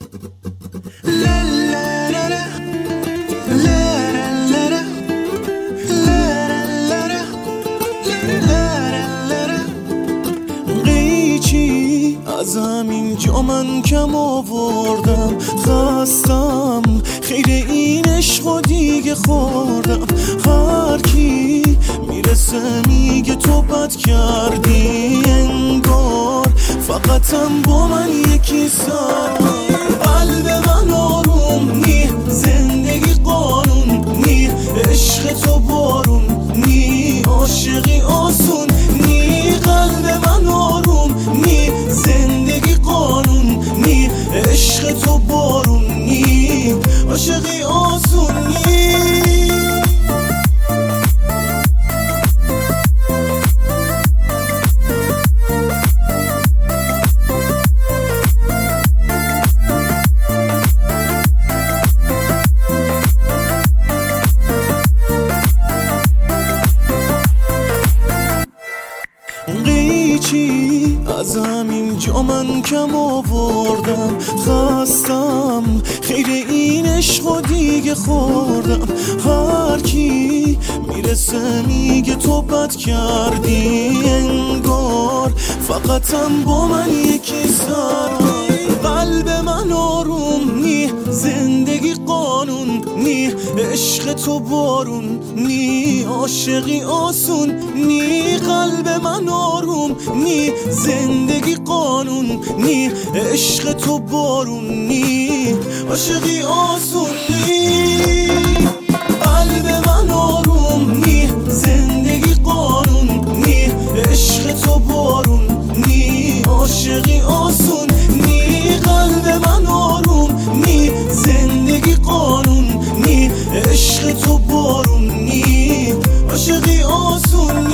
قیچی از همین جا من کم آوردم، خستم خیر این عشق و دیگه خوردم. هر کی میرسه میگه تو بد کردی، انگار فقطم با من یکی سر. قلب من آروم نی، زندگی قانون نی، عشق تو بارون نی، عاشقی آسون نی. قلب من آروم نی، زندگی قانون نی، عشق تو بارون نی، عاشقی آسون نی. قیچی از همین جا من کم آوردم، خستم خیر این عشق و دیگه خوردم. هر کی میرسه میگه تو بد کردی، انگار فقطم با من یکی سر. قلب من آروم نی، زندگی قانون نی، عشق تو بارون نی، عاشقی آسون نی. قلب من آروم نی، زندگی قانون نی، عشق تو بارون نی، عاشقی آسون نی. قلب من آروم نی، زندگی قانون نی، عشق تو بارون نی، عاشقی آسون نی. قلب من آروم نی، زندگی قانون نی، عشق تو بارون نی، عاشقی آسون نی.